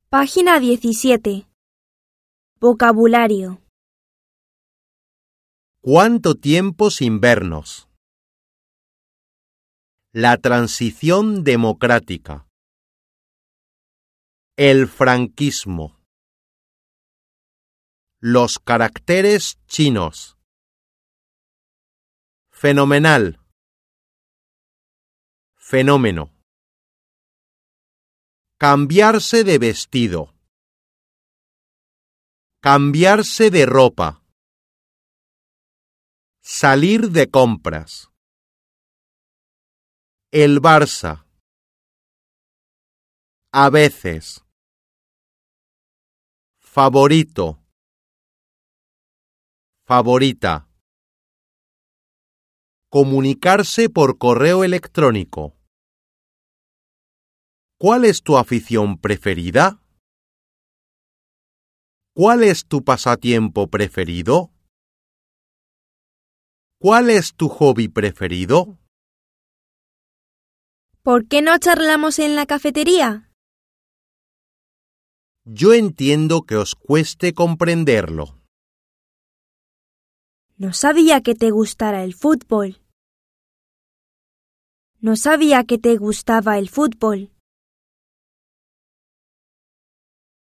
Página 17. Vocabulario. ¿Cuánto tiempo sin vernos? La transición democrática. El franquismo. Los caracteres chinos. Fenomenal. Fenómeno. Cambiarse de vestido. Cambiarse de ropa. Salir de compras. El Barça. A veces. Favorito. Favorita. Comunicarse por correo electrónico. ¿Cuál es tu afición preferida? ¿Cuál es tu pasatiempo preferido? ¿Cuál es tu hobby preferido? ¿Por qué no charlamos en la cafetería? Yo entiendo que os cueste comprenderlo. No sabía que te gustara el fútbol. No sabía que te gustaba el fútbol.